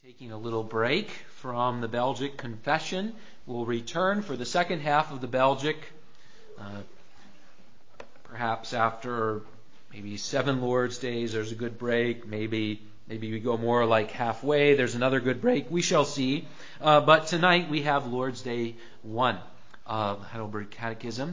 Taking a little break from the Belgic Confession. We'll return for the second half of the Belgic, perhaps after maybe 7 Lord's Days. There's a good break. Maybe we go more like halfway. There's another good break. We shall see. But tonight we have Lord's Day 1 of Heidelberg Catechism.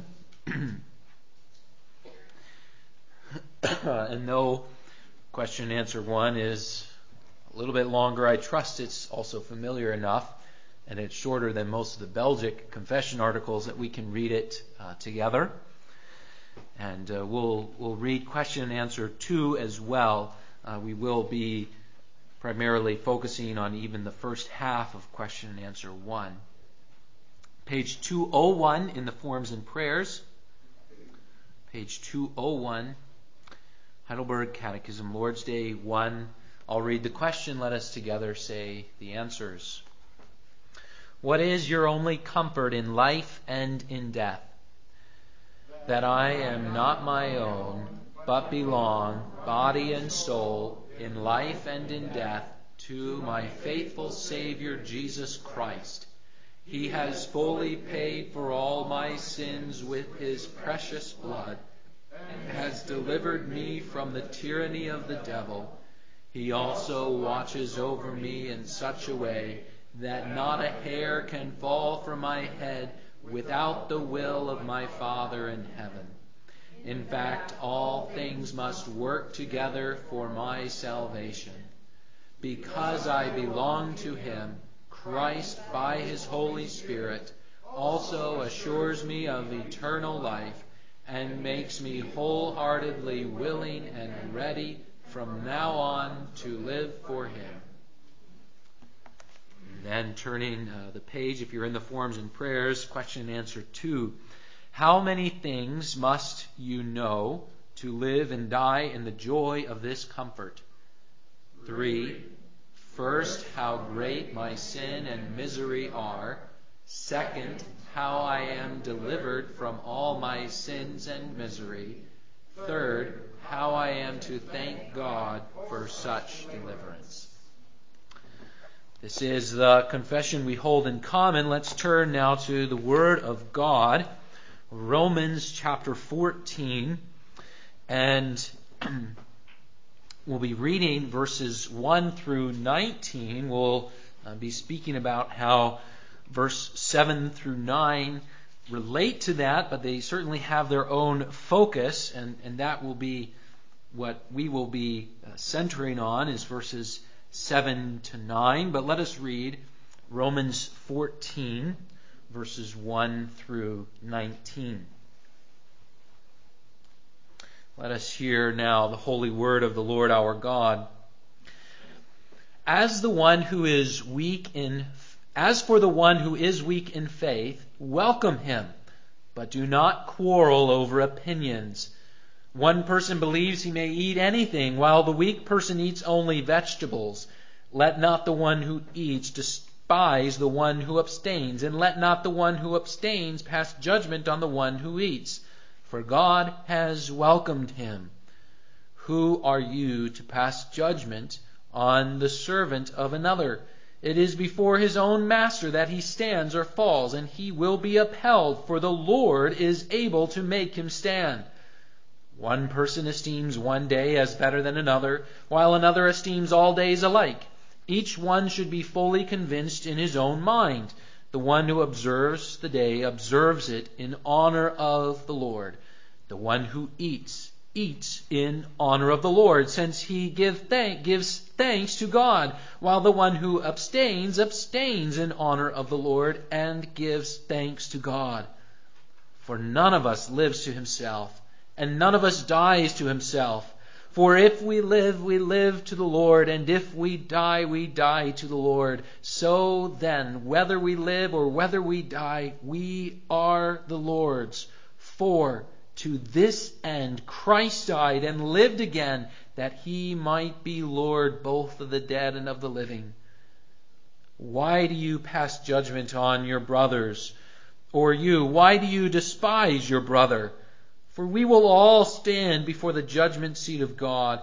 And though question and answer 1 is a little bit longer, I trust it's also familiar enough, and it's shorter than most of the Belgic confession articles that we can read it together. And we'll read question and answer 2 as well. We will be primarily focusing on even the first half of question and answer 1. Page 201 in the Forms and Prayers. Page 201, Heidelberg Catechism, Lord's Day 1. I'll read the question. Let us together say the answers. What is your only comfort in life and in death? That I am not my own, but belong, body and soul, in life and in death, to my faithful Savior Jesus Christ. He has fully paid for all my sins with his precious blood, and has delivered me from the tyranny of the devil. He also watches over me in such a way that not a hair can fall from my head without the will of my Father in heaven. In fact, all things must work together for my salvation. Because I belong to him, Christ, by his Holy Spirit, also assures me of eternal life and makes me wholeheartedly willing and ready from now on to live for him. And then turning the page, if you're in the Forms and Prayers, question and answer 2. How many things must you know to live and die in the joy of this comfort? 3. First, how great my sin and misery are. Second, how I am delivered from all my sins and misery. Third, how I am to thank God for such deliverance. This is the confession we hold in common. Let's turn now to the Word of God, Romans chapter 14, and we'll be reading verses 1 through 19. We'll be speaking about how verse 7 through 9 relate to that, but they certainly have their own focus, and that will be what we will be centering on, is verses 7 to 9. But let us read Romans 14, verses 1 through 19. Let us hear now the holy word of the Lord our God. As for the one who is weak in faith, welcome him, but do not quarrel over opinions. One person believes he may eat anything, while the weak person eats only vegetables. Let not the one who eats despise the one who abstains, and let not the one who abstains pass judgment on the one who eats, for God has welcomed him. Who are you to pass judgment on the servant of another? It is before his own master that he stands or falls, and he will be upheld, for the Lord is able to make him stand. One person esteems one day as better than another, while another esteems all days alike. Each one should be fully convinced in his own mind. The one who observes the day observes it in honor of the Lord. The one who eats in honor of the Lord, since he gives thanks to God, while the one who abstains in honor of the Lord and gives thanks to God. For none of us lives to himself, and none of us dies to himself. For if we live, we live to the Lord, and if we die, we die to the Lord. So then, whether we live or whether we die, we are the Lord's. For to this end Christ died and lived again, that he might be Lord both of the dead and of the living. Why do you pass judgment on your brothers? Or you, why do you despise your brother? For we will all stand before the judgment seat of God.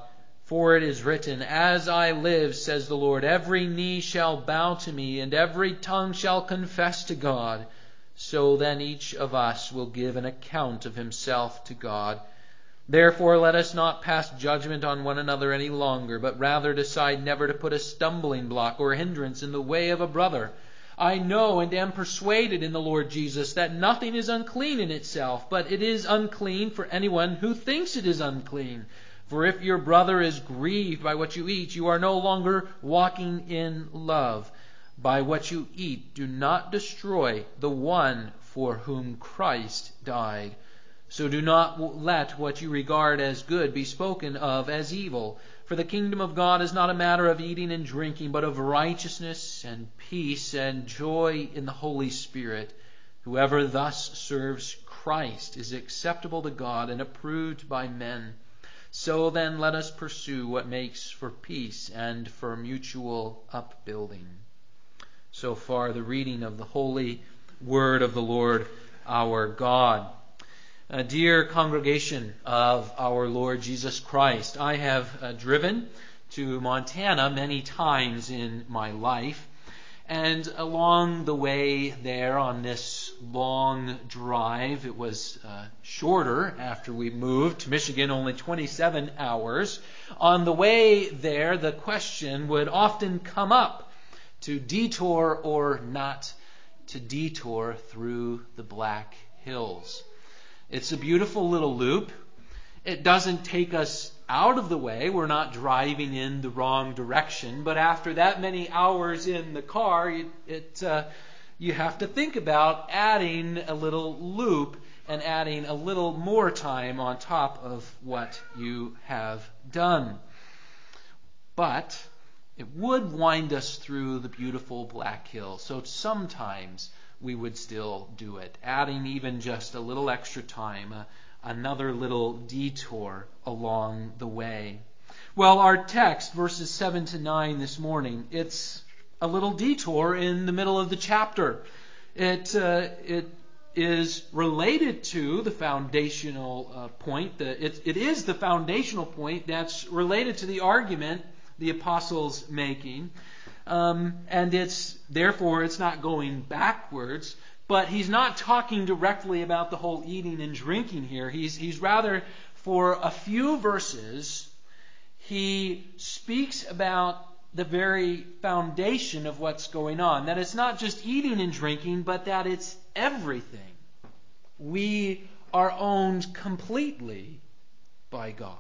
For it is written, As I live, says the Lord, every knee shall bow to me, and every tongue shall confess to God. So then each of us will give an account of himself to God. Therefore let us not pass judgment on one another any longer, but rather decide never to put a stumbling block or hindrance in the way of a brother. I know and am persuaded in the Lord Jesus that nothing is unclean in itself, but it is unclean for anyone who thinks it is unclean. For if your brother is grieved by what you eat, you are no longer walking in love. By what you eat, do not destroy the one for whom Christ died. So do not let what you regard as good be spoken of as evil. For the kingdom of God is not a matter of eating and drinking, but of righteousness and peace and joy in the Holy Spirit. Whoever thus serves Christ is acceptable to God and approved by men. So then let us pursue what makes for peace and for mutual upbuilding. So far the reading of the holy word of the Lord our God. Dear congregation of our Lord Jesus Christ, I have driven to Montana many times in my life. And along the way there on this long drive, it was shorter after we moved to Michigan, only 27 hours. On the way there, the question would often come up to detour or not to detour through the Black Hills. It's a beautiful little loop. It doesn't take us out of the way. We're not driving in the wrong direction. But after that many hours in the car, you have to think about adding a little loop and adding a little more time on top of what you have done. But it would wind us through the beautiful Black Hills. So sometimes we would still do it, adding even just a little extra time, another little detour along the way. Well, our text, verses 7 to 9 this morning, it's a little detour in the middle of the chapter. It is related to the foundational point. It is the foundational point that's related to the argument the apostle's making. And therefore it's not going backwards. But he's not talking directly about the whole eating and drinking here. He's rather, for a few verses, he speaks about the very foundation of what's going on. That it's not just eating and drinking, but that it's everything. We are owned completely by God.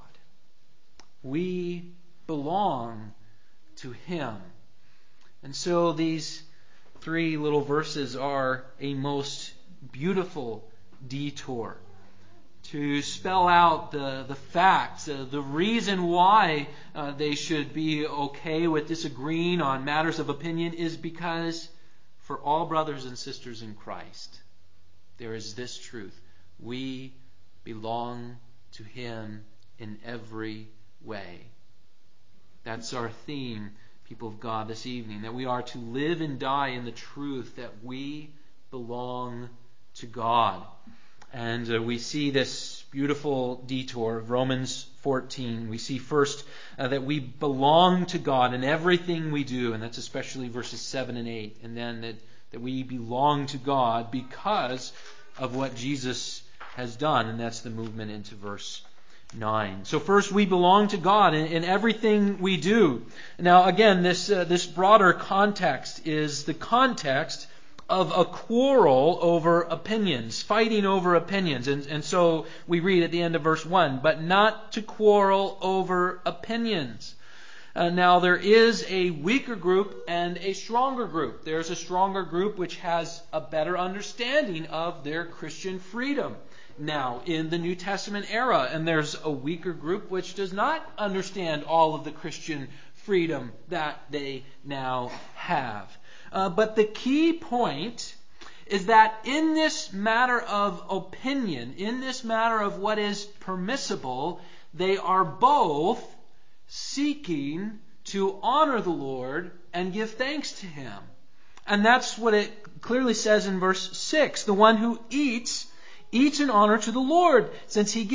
We belong to Him. And so these 3 little verses are a most beautiful detour to spell out the facts, the reason why they should be okay with disagreeing on matters of opinion is because for all brothers and sisters in Christ, there is this truth. We belong to Him in every way. That's our theme, people of God, this evening, that we are to live and die in the truth that we belong to God. And we see this beautiful detour of Romans 14. We see first that we belong to God in everything we do, and that's especially verses 7 and 8. And then that we belong to God because of what Jesus has done, and that's the movement into verse 9. So first, we belong to God in everything we do. Now, again, this broader context is the context of a quarrel over opinions, fighting over opinions. And so we read at the end of verse 1, but not to quarrel over opinions. Now, there is a weaker group and a stronger group. There's a stronger group which has a better understanding of their Christian freedom now in the New Testament era. And there's a weaker group which does not understand all of the Christian freedom that they now have. But the key point is that in this matter of opinion, in this matter of what is permissible, they are both seeking to honor the Lord and give thanks to Him. And that's what it clearly says in verse 6. The one who eats in honor to the Lord, since he gives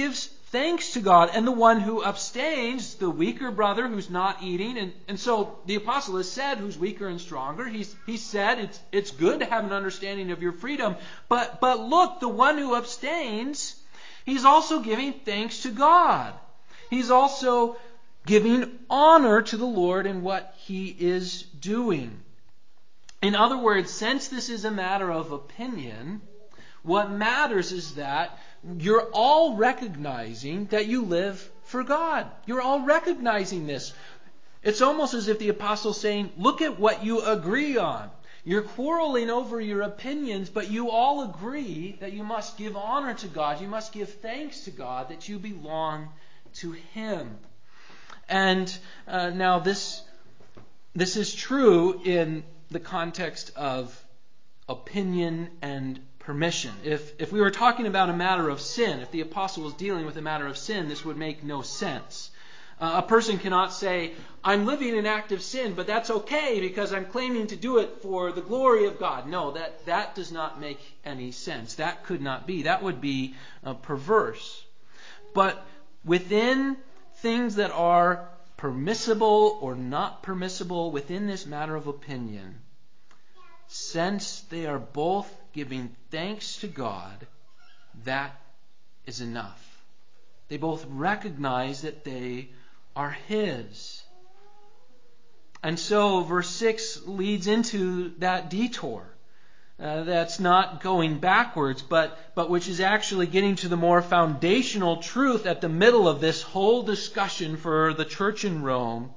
thanks to God. And the one who abstains, the weaker brother who's not eating. And so the apostle has said who's weaker and stronger. He's said it's good to have an understanding of your freedom. But look, the one who abstains, he's also giving thanks to God. He's also giving honor to the Lord in what he is doing. In other words, since this is a matter of opinion, what matters is that you're all recognizing that you live for God. You're all recognizing this. It's almost as if the apostle's saying, look at what you agree on. You're quarreling over your opinions, but you all agree that you must give honor to God. You must give thanks to God that you belong to Him. And now this is true in the context of opinion and permission. If we were talking about a matter of sin, if the apostle was dealing with a matter of sin, this would make no sense. A person cannot say, I'm living in active sin, but that's okay because I'm claiming to do it for the glory of God. No, that does not make any sense. That could not be. That would be perverse. But within things that are permissible or not permissible within this matter of opinion, since they are both giving thanks to God, that is enough. They both recognize that they are His. And so verse 6 leads into that detour. That's not going backwards, but which is actually getting to the more foundational truth at the middle of this whole discussion for the church in Rome.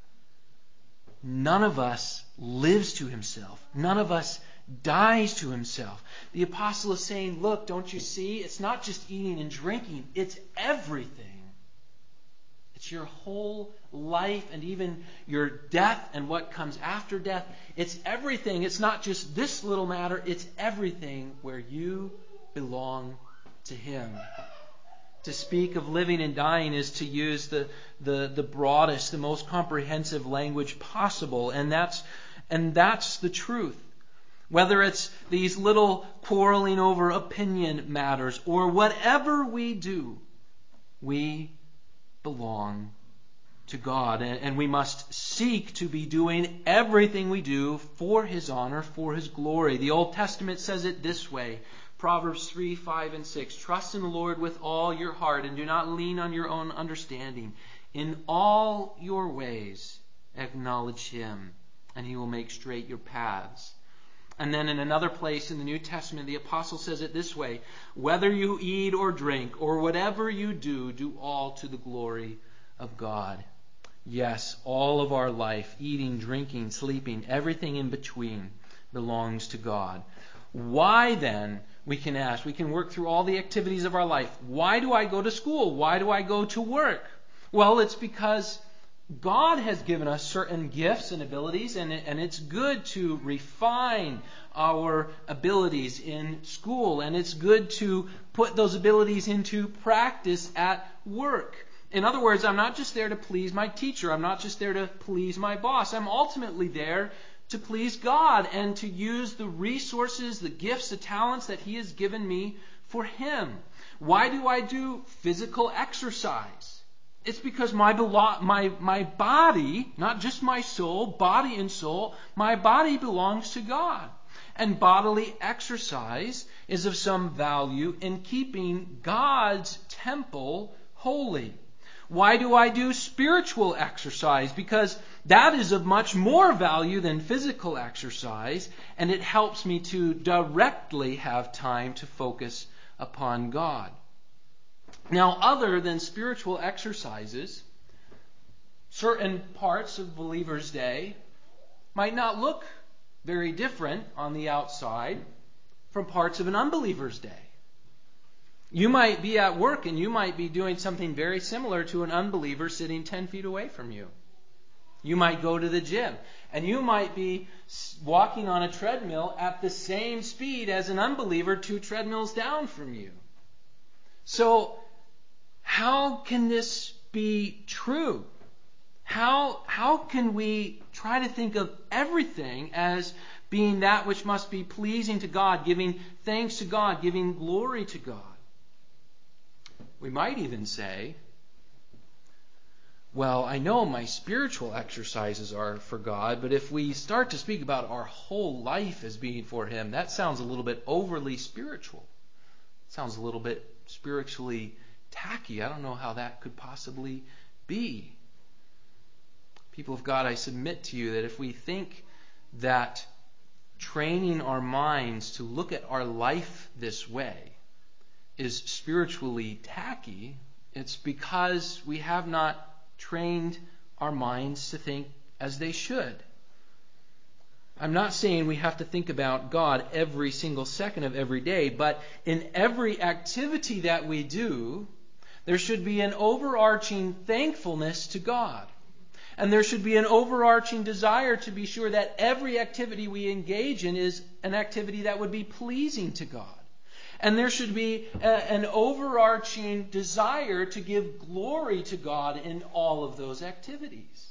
None of us lives to himself. None of us dies to himself. The apostle is saying, look, don't you see? It's not just eating and drinking. It's everything. It's your whole life and even your death and what comes after death. It's everything. It's not just this little matter. It's everything where you belong to Him. To speak of living and dying is to use the broadest, the most comprehensive language possible. And that's the truth. Whether it's these little quarreling over opinion matters or whatever we do, we belong to God. And we must seek to be doing everything we do for His honor, for His glory. The Old Testament says it this way. Proverbs 3, 5, and 6. Trust in the Lord with all your heart and do not lean on your own understanding. In all your ways acknowledge Him and He will make straight your paths. And then in another place in the New Testament, the apostle says it this way. Whether you eat or drink or whatever you do, do all to the glory of God. Yes, all of our life, eating, drinking, sleeping, everything in between belongs to God. Why then, we can ask, we can work through all the activities of our life. Why do I go to school? Why do I go to work? Well, it's because God has given us certain gifts and abilities, and it's good to refine our abilities in school, and it's good to put those abilities into practice at work. In other words, I'm not just there to please my teacher. I'm not just there to please my boss. I'm ultimately there to please God and to use the resources, the gifts, the talents that He has given me for Him. Why do I do physical exercise? It's because my body, not just my soul, body and soul, my body belongs to God. And bodily exercise is of some value in keeping God's temple holy. Why do I do spiritual exercise? Because that is of much more value than physical exercise, and it helps me to directly have time to focus upon God. Now, other than spiritual exercises, certain parts of believers' day might not look very different on the outside from parts of an unbeliever's day. You might be at work and you might be doing something very similar to an unbeliever sitting 10 feet away from you. You might go to the gym and you might be walking on a treadmill at the same speed as an unbeliever 2 treadmills down from you. So, how can this be true? How can we try to think of everything as being that which must be pleasing to God, giving thanks to God, giving glory to God? We might even say, well, I know my spiritual exercises are for God, but if we start to speak about our whole life as being for Him, that sounds a little bit overly spiritual. It sounds a little bit spiritually tacky. I don't know how that could possibly be. People of God, I submit to you that if we think that training our minds to look at our life this way is spiritually tacky, it's because we have not trained our minds to think as they should. I'm not saying we have to think about God every single second of every day, but in every activity that we do, there should be an overarching thankfulness to God. And there should be an overarching desire to be sure that every activity we engage in is an activity that would be pleasing to God. And there should be an overarching desire to give glory to God in all of those activities.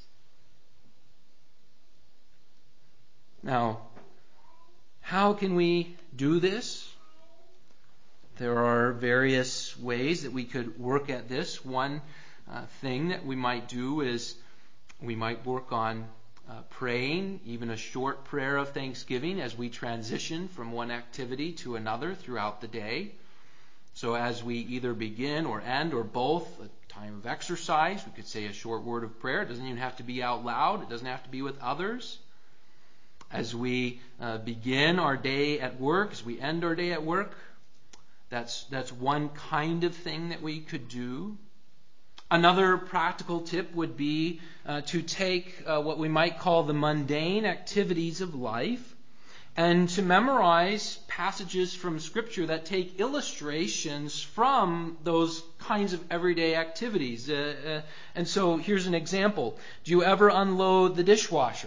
Now, how can we do this? There are various ways that we could work at this. One thing that we might do is we might work on praying, even a short prayer of thanksgiving as we transition from one activity to another throughout the day. So as we either begin or end or both a time of exercise, we could say a short word of prayer. It doesn't even have to be out loud. It doesn't have to be with others. As we begin our day at work, as we end our day at work, that's one kind of thing that we could do. Another practical tip would be to take what we might call the mundane activities of life and to memorize passages from Scripture that take illustrations from those kinds of everyday activities. And so here's an example. Do you ever unload the dishwasher?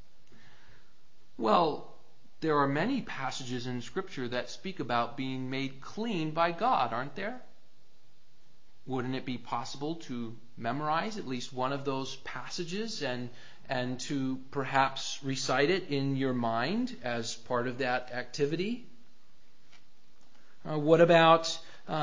Well, there are many passages in Scripture that speak about being made clean by God, aren't there? Wouldn't it be possible to memorize at least one of those passages and to perhaps recite it in your mind as part of that activity? What about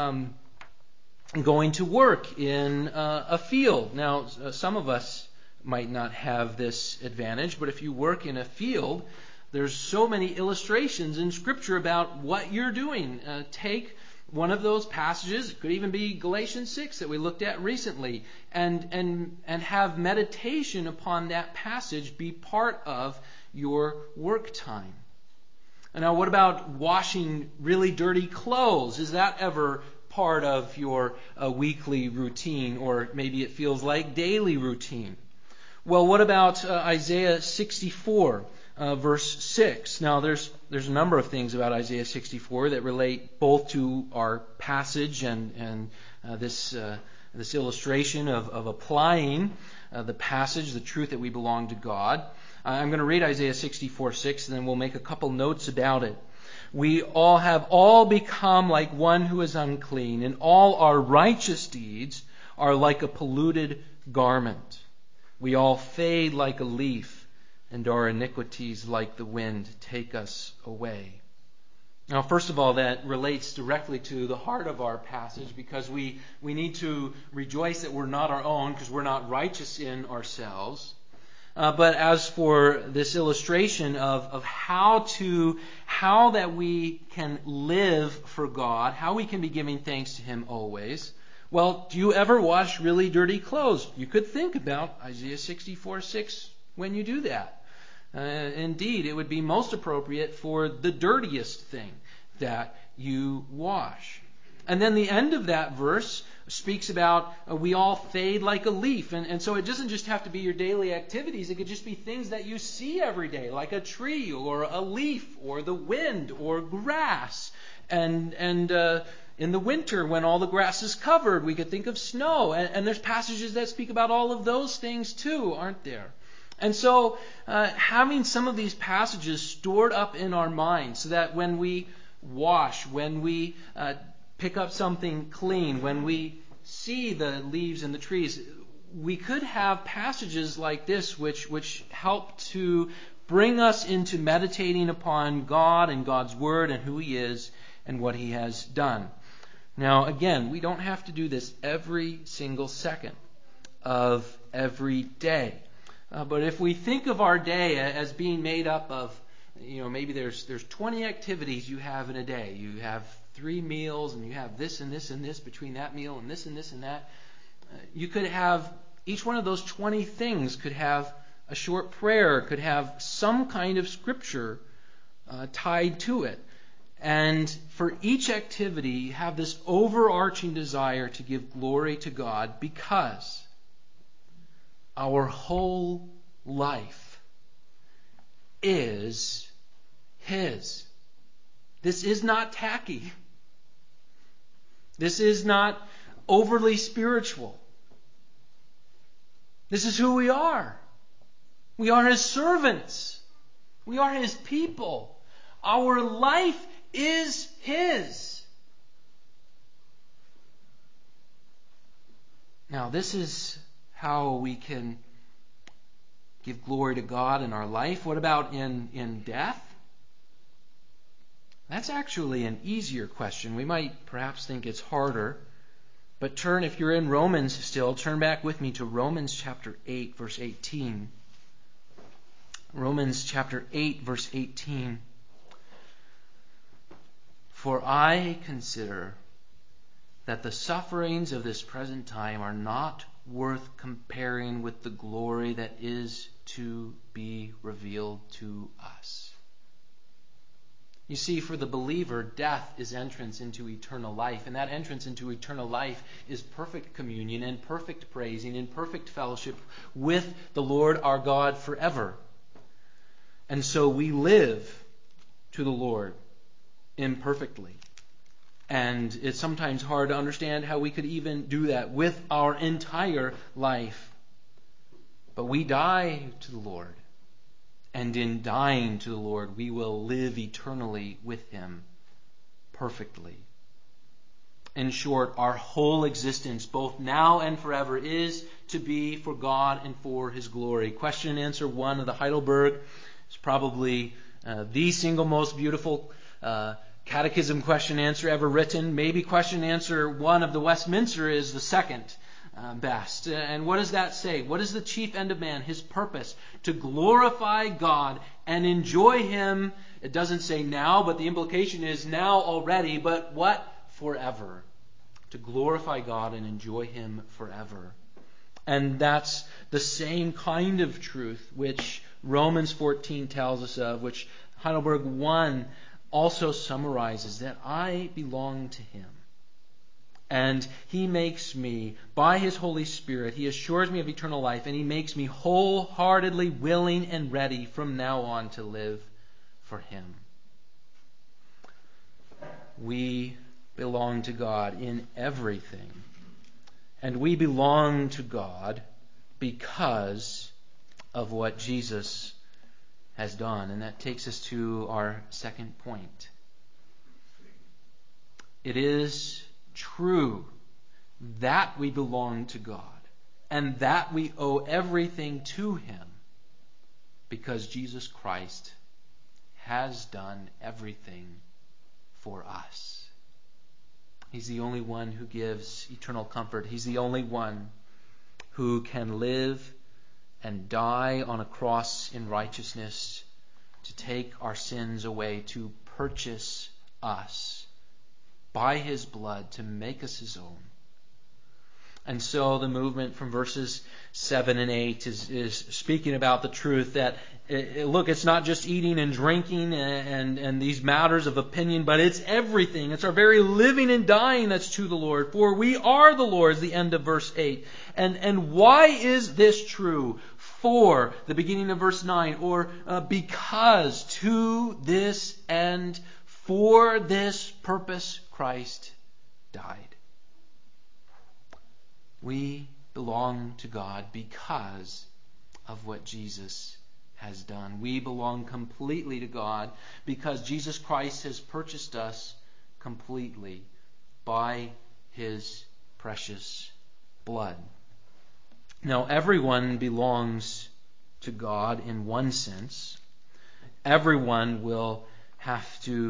going to work in a field? Now, some of us might not have this advantage, but if you work in a field, there's so many illustrations in Scripture about what you're doing. Take one of those passages, it could even be Galatians 6 that we looked at recently, and have meditation upon that passage be part of your work time. And now what about washing really dirty clothes? Is that ever part of your weekly routine, or maybe it feels like daily routine? Well, what about Isaiah 64? Verse 6. Now, there's a number of things about Isaiah 64 that relate both to our passage and this illustration of applying the passage, the truth that we belong to God. I'm going to read Isaiah 64:6, and then we'll make a couple notes about it. We all have become like one who is unclean, and all our righteous deeds are like a polluted garment. We all fade like a leaf, and our iniquities like the wind take us away. Now, first of all, that relates directly to the heart of our passage, because we need to rejoice that we're not our own, because we're not righteous in ourselves. But as for this illustration of how that we can live for God, how we can be giving thanks to Him always, well, do you ever wash really dirty clothes? You could think about Isaiah 64:6 when you do that. Indeed, it would be most appropriate for the dirtiest thing that you wash. And then the end of that verse speaks about we all fade like a leaf. And so it doesn't just have to be your daily activities. It could just be things that you see every day, like a tree or a leaf or the wind or grass. And in the winter, when all the grass is covered, we could think of snow. And there's passages that speak about all of those things too, aren't there? And so having some of these passages stored up in our minds so that when we wash, when we pick up something clean, when we see the leaves and the trees, we could have passages like this which help to bring us into meditating upon God and God's Word and who He is and what He has done. Now, again, we don't have to do this every single second of every day. But if we think of our day as being made up of, maybe there's 20 activities you have in a day. You have 3 meals, and you have this and this and this between that meal, and this and that. You could have, each one of those 20 things could have a short prayer, could have some kind of scripture tied to it. And for each activity, have this overarching desire to give glory to God, because our whole life is His. This is not tacky. This is not overly spiritual. This is who we are. We are His servants. We are His people. Our life is His. Now, this is how we can give glory to God in our life. What about in death? That's actually an easier question. We might perhaps think it's harder. But if you're in Romans still, turn back with me to Romans chapter 8, verse 18. Romans chapter 8, verse 18. For I consider that the sufferings of this present time are not worth comparing with the glory that is to be revealed to us. You see, for the believer, death is entrance into eternal life. And that entrance into eternal life is perfect communion and perfect praising and perfect fellowship with the Lord our God forever. And so we live to the Lord imperfectly. And it's sometimes hard to understand how we could even do that with our entire life. But we die to the Lord. And in dying to the Lord, we will live eternally with Him perfectly. In short, our whole existence, both now and forever, is to be for God and for His glory. Question and answer 1 of the Heidelberg is probably the single most beautiful catechism question answer ever written. Maybe question and answer 1 of the Westminster is the second best. And what does that say? What is the chief end of man? His purpose, to glorify God and enjoy Him. It doesn't say now, but the implication is now already, but what? Forever. To glorify God and enjoy Him forever. And that's the same kind of truth which Romans 14 tells us of, which Heidelberg 1 also summarizes, that I belong to Him. And He makes me, by His Holy Spirit, He assures me of eternal life, and He makes me wholeheartedly willing and ready from now on to live for Him. We belong to God in everything. And we belong to God because of what Jesus has done. And that takes us to our second point. It is true that we belong to God and that we owe everything to Him because Jesus Christ has done everything for us. He's the only one who gives eternal comfort. He's the only one who can live and die on a cross in righteousness to take our sins away, to purchase us by His blood, to make us His own. And so the movement from verses 7 and 8 is speaking about the truth that, look, it's not just eating and drinking and these matters of opinion, but it's everything. It's our very living and dying that's to the Lord. For we are the Lord's, the end of verse 8. And why is this true? For, the beginning of verse 9, or because, to this end, for this purpose, Christ died. We belong to God because of what Jesus has done. We belong completely to God because Jesus Christ has purchased us completely by His precious blood. Now, everyone belongs to God in one sense. Everyone will have to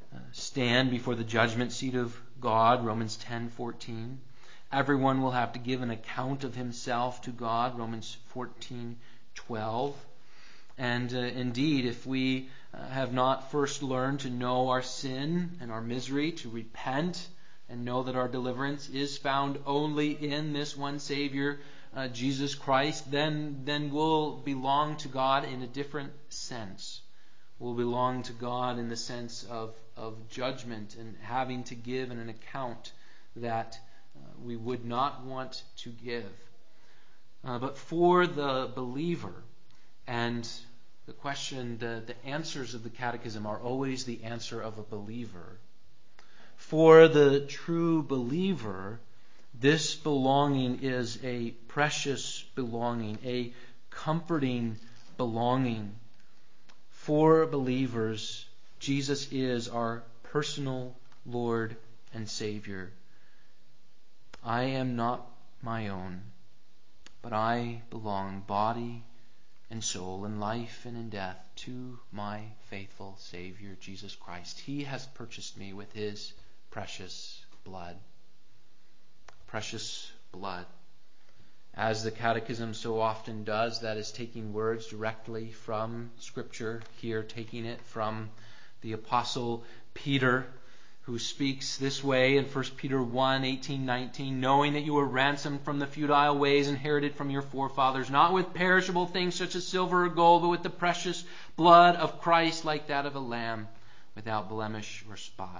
stand before the judgment seat of God, Romans 10:14. Everyone will have to give an account of himself to God, Romans 14:12. And indeed, if we have not first learned to know our sin and our misery, to repent and know that our deliverance is found only in this one Savior, Jesus Christ, then we'll belong to God in a different sense. We'll belong to God in the sense of judgment and having to give an account that we would not want to give. But for the believer, and the question, the answers of the Catechism are always the answer of a believer. For the true believer, this belonging is a precious belonging, a comforting belonging. For believers, Jesus is our personal Lord and Savior. I am not my own, but I belong body and soul, in life and in death, to my faithful Savior, Jesus Christ. He has purchased me with His precious blood. Precious blood. As the Catechism so often does, that is taking words directly from Scripture, here taking it from the Apostle Peter, who speaks this way in 1 Peter 1:18-19, knowing that you were ransomed from the futile ways inherited from your forefathers, not with perishable things such as silver or gold, but with the precious blood of Christ, like that of a lamb, without blemish or spot.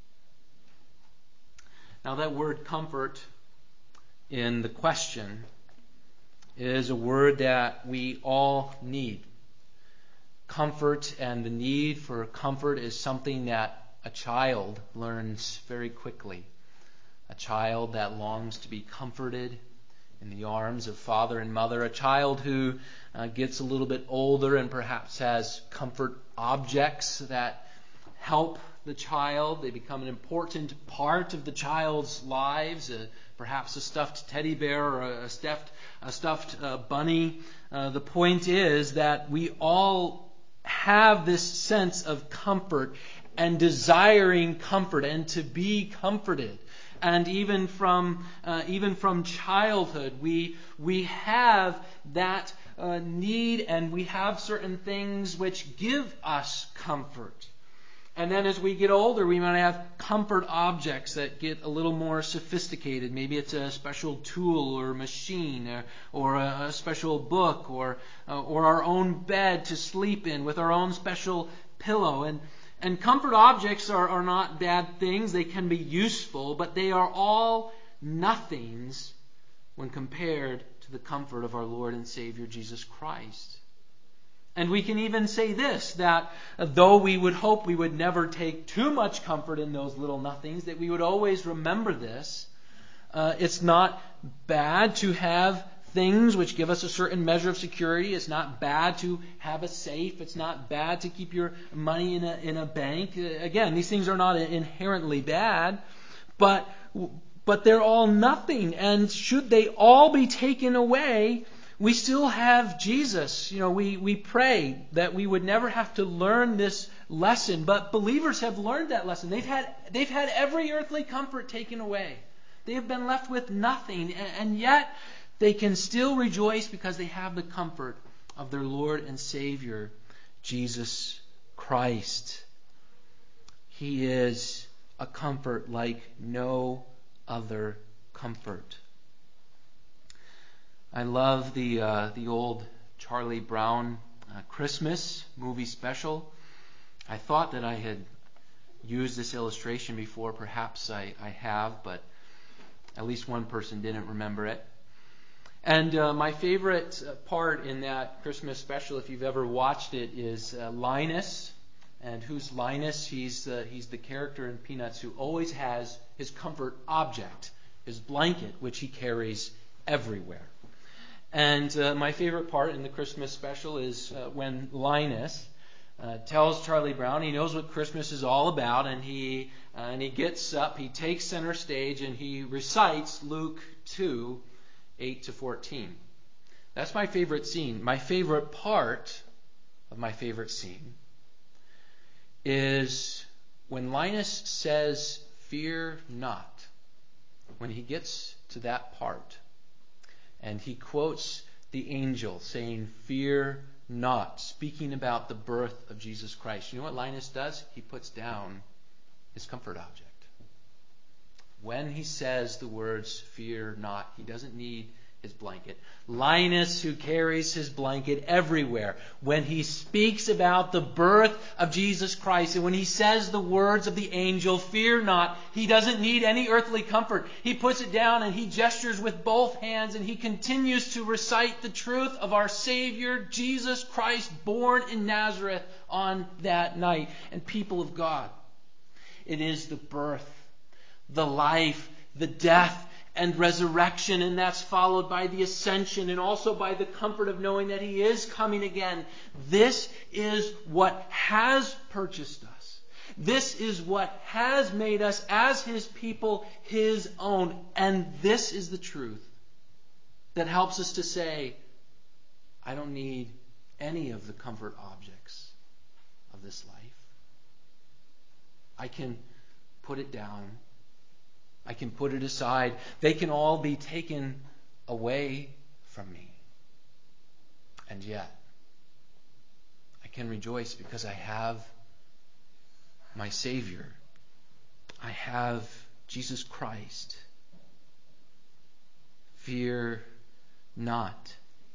Now that word comfort in the question is a word that we all need. Comfort and the need for comfort is something that a child learns very quickly. A child that longs to be comforted in the arms of father and mother. A child who gets a little bit older and perhaps has comfort objects that help the child. They become an important part of the child's lives. Perhaps a stuffed teddy bear or a stuffed bunny. The point is that we all have this sense of comfort and desiring comfort and to be comforted. And even from childhood, we have that need, and we have certain things which give us comfort. And then as we get older, we might have comfort objects that get a little more sophisticated. Maybe it's a special tool or machine, or a special book, or our own bed to sleep in with our own special pillow. And comfort objects are not bad things. They can be useful, but they are all nothings when compared to the comfort of our Lord and Savior Jesus Christ. And we can even say this, that though we would hope we would never take too much comfort in those little nothings, that we would always remember this. It's not bad to have things which give us a certain measure of security. It's not bad to have a safe. It's not bad to keep your money in a bank. Again, these things are not inherently bad, but they're all nothing. And should they all be taken away, we still have Jesus. We pray that we would never have to learn this lesson, but believers have learned that lesson. They've had every earthly comfort taken away. They have been left with nothing, and yet they can still rejoice because they have the comfort of their Lord and Savior, Jesus Christ. He is a comfort like no other comfort. I love the old Charlie Brown Christmas movie special. I thought that I had used this illustration before. Perhaps I have, but at least one person didn't remember it. And my favorite part in that Christmas special, if you've ever watched it, is Linus. And who's Linus? He's the character in Peanuts who always has his comfort object, his blanket, which he carries everywhere. And my favorite part in the Christmas special is when Linus tells Charlie Brown he knows what Christmas is all about, and he gets up, he takes center stage, and he recites Luke 2:8-14. That's my favorite scene. My favorite part of my favorite scene is when Linus says, "Fear not," when he gets to that part, and he quotes the angel saying, "Fear not," speaking about the birth of Jesus Christ, you know what Linus does? He puts down his comfort object. When he says the words, "Fear not," he doesn't need his blanket. Linus, who carries his blanket everywhere, when he speaks about the birth of Jesus Christ, and when he says the words of the angel, "Fear not," he doesn't need any earthly comfort. He puts it down and he gestures with both hands, and he continues to recite the truth of our Savior, Jesus Christ, born in Nazareth on that night. And people of God, it is the birth, the life, the death, and resurrection, and that's followed by the ascension and also by the comfort of knowing that He is coming again. This is what has purchased us. This is what has made us as His people, His own. And this is the truth that helps us to say, I don't need any of the comfort objects of this life. I can put it down. I can put it aside. They can all be taken away from me. And yet, I can rejoice because I have my Savior. I have Jesus Christ. Fear not.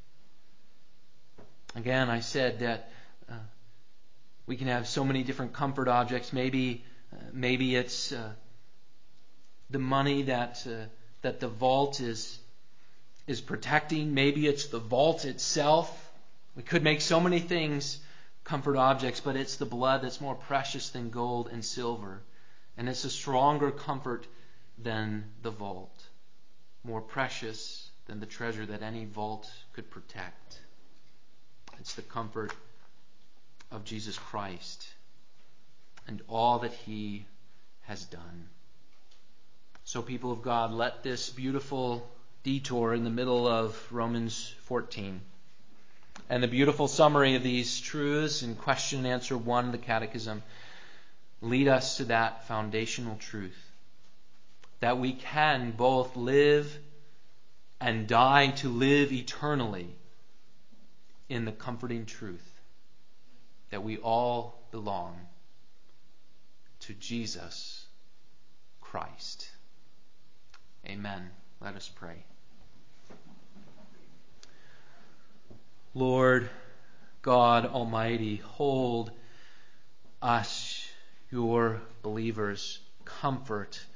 Again, I said that we can have so many different comfort objects. Maybe it's the money that the vault is protecting. Maybe it's the vault itself. We could make so many things comfort objects, but it's the blood that's more precious than gold and silver. And it's a stronger comfort than the vault. More precious than the treasure that any vault could protect. It's the comfort of Jesus Christ and all that He has done. So, people of God, let this beautiful detour in the middle of Romans 14 and the beautiful summary of these truths in question and answer 1 of the Catechism lead us to that foundational truth, that we can both live and die to live eternally in the comforting truth that we all belong to Jesus Christ. Amen. Let us pray. Lord God Almighty, hold us, your believers, comfort